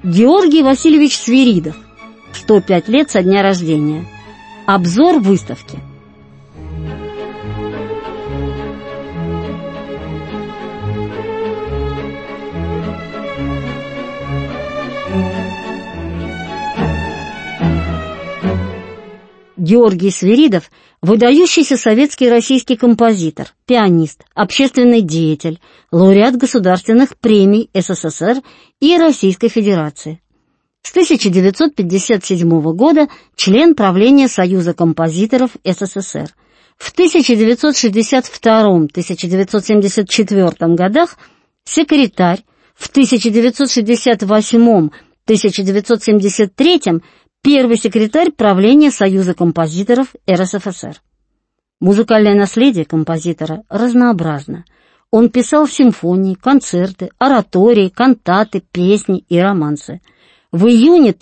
Георгий Васильевич Свиридов. 105 лет со дня рождения. Обзор выставки. Георгий Свиридов – выдающийся советский и российский композитор, пианист, общественный деятель, лауреат государственных премий СССР и Российской Федерации. С 1957 года член правления Союза композиторов СССР. В 1962-1974 годах секретарь, в 1968-1973 первый секретарь правления Союза композиторов РСФСР. Музыкальное наследие композитора разнообразно. Он писал симфонии, концерты, оратории, кантаты, песни и романсы. В июне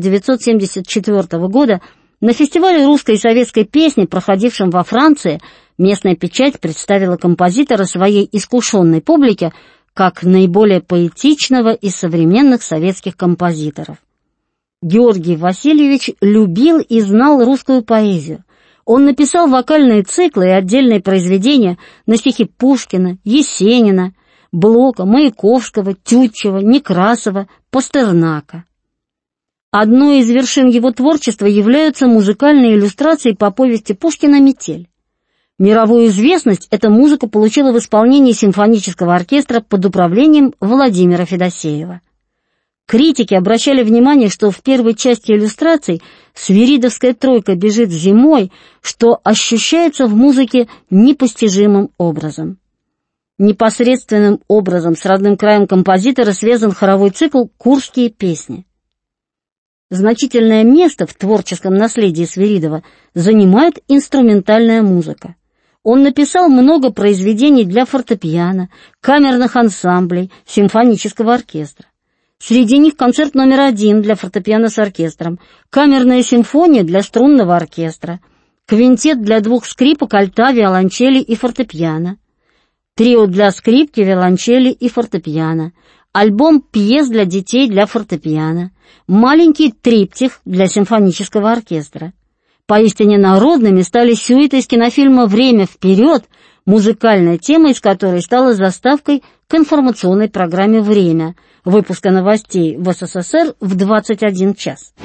1974 года на фестивале русской и советской песни, проходившем во Франции, местная печать представила композитора своей искушенной публике как наиболее поэтичного из современных советских композиторов. Георгий Васильевич любил и знал русскую поэзию. Он написал вокальные циклы и отдельные произведения на стихи Пушкина, Есенина, Блока, Маяковского, Тютчева, Некрасова, Пастернака. Одной из вершин его творчества являются музыкальные иллюстрации по повести Пушкина «Метель». Мировую известность эта музыка получила в исполнении симфонического оркестра под управлением Владимира Федосеева. Критики обращали внимание, что в первой части иллюстраций свиридовская тройка бежит зимой, что ощущается в музыке непостижимым образом. Непосредственным образом с родным краем композитора связан хоровой цикл «Курские песни». Значительное место в творческом наследии Свиридова занимает инструментальная музыка. Он написал много произведений для фортепиано, камерных ансамблей, симфонического оркестра. Среди них концерт номер 1 для фортепиано с оркестром, камерная симфония для струнного оркестра, квинтет для 2 скрипок, альта, виолончели и фортепиано, трио для скрипки, виолончели и фортепиано, альбом пьес для детей для фортепиано, маленький триптих для симфонического оркестра. Поистине народными стали сюиты из кинофильма «Время вперед», музыкальная тема из которой стала заставкой к информационной программе «Время», выпуска новостей в СССР в 21 час.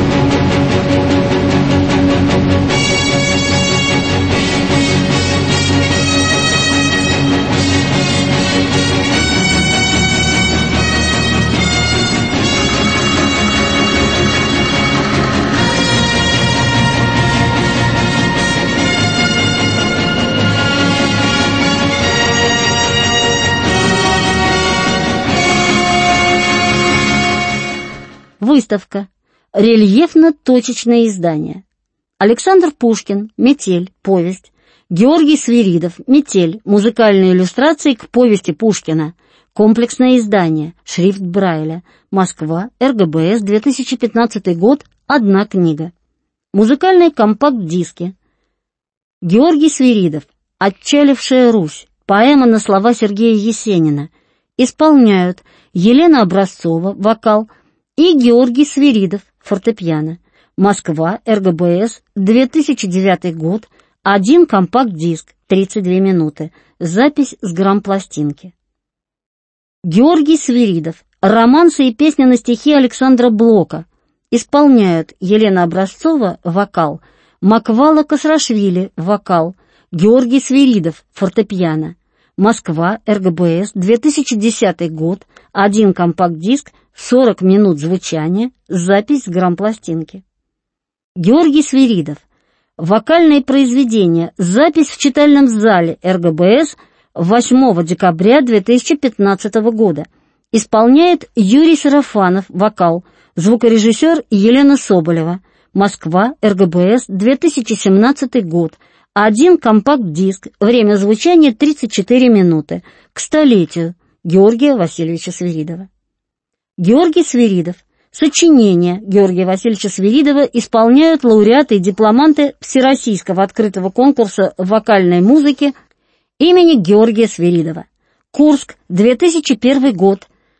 Выставка. Рельефно-точечное издание. Александр Пушкин. Метель. Повесть. Георгий Свиридов. Метель. Музыкальные иллюстрации к повести Пушкина. Комплексное издание. Шрифт Брайля. Москва. РГБС. 2015 год. 1 книга. Музыкальные компакт-диски. Георгий Свиридов. Отчалившая Русь. Поэма на слова Сергея Есенина. Исполняют Елена Образцова. Вокал. И Георгий Свиридов, фортепиано. Москва, РГБС, 2009 год, 1 компакт-диск, 32 минуты, запись с грампластинки. Георгий Свиридов, романсы и песни на стихи Александра Блока. Исполняют Елена Образцова, вокал, Маквала Касрашвили, вокал, Георгий Свиридов, фортепиано. Москва, РГБС, 2010 год, 1 компакт-диск, 40 минут звучания, запись с грампластинки. Георгий Свиридов. Вокальные произведения, запись в читальном зале РГБС 8 декабря 2015 года. Исполняет Юрий Сарафанов, вокал, звукорежиссер Елена Соболева. Москва, РГБС, 2017 год. 1 компакт-диск, время звучания 34 минуты, к столетию Георгия Васильевича Свиридова. Георгий Свиридов. Сочинения Георгия Васильевича Свиридова исполняют лауреаты и дипломанты Всероссийского открытого конкурса вокальной музыки имени Георгия Свиридова. Курск, 2001 год.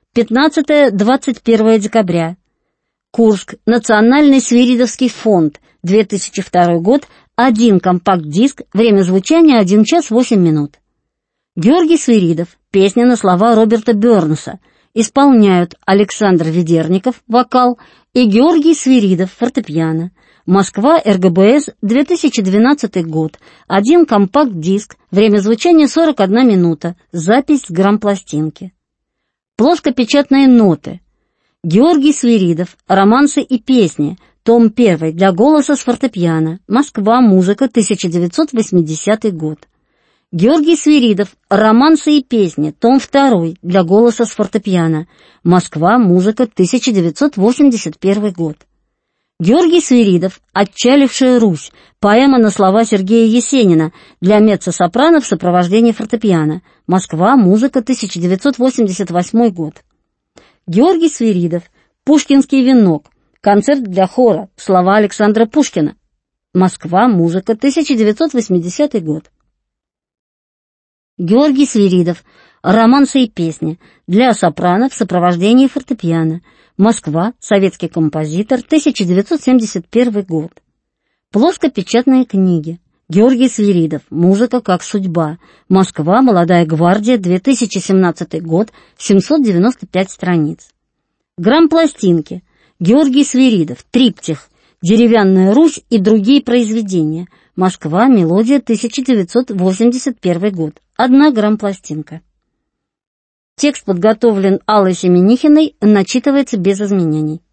15-21 декабря. Курск. Национальный свиридовский фонд. 2002 год. 1 компакт-диск. Время звучания 1 час 8 минут. Георгий Свиридов. Песня на слова Роберта Бернса. Исполняют Александр Ведерников, вокал, и Георгий Свиридов, фортепиано. Москва, РГБС, 2012 год. 1 компакт-диск. Время звучания 41 минута. Запись с грампластинки. Плоскопечатные ноты. Георгий Свиридов. Романсы и песни. Том 1. Для голоса с фортепиано. Москва. Музыка. 1980 год. Георгий Свиридов. Романсы и песни. Том 2. Для голоса с фортепиано. Москва. Музыка. 1981 год. Георгий Свиридов. «Отчалившая Русь». Поэма на слова Сергея Есенина для меццо-сопрано в сопровождении фортепиано. Москва. Музыка. 1988 год. Георгий Свиридов. «Пушкинский венок». Концерт для хора. Слова Александра Пушкина. Москва. Музыка. 1980 год. Георгий Свиридов. Романсы и песни. Для сопрано в сопровождении фортепиано. Москва. Советский композитор. 1971 год. Плоскопечатные книги. Георгий Свиридов. Музыка как судьба. Москва. Молодая гвардия. 2017 год. 795 страниц. Грампластинки. Георгий Свиридов. Триптих. Деревянная Русь и другие произведения. Москва. Мелодия. 1981 год. 1 грампластинка. Текст подготовлен Аллой Семенихиной, начитывается без изменений.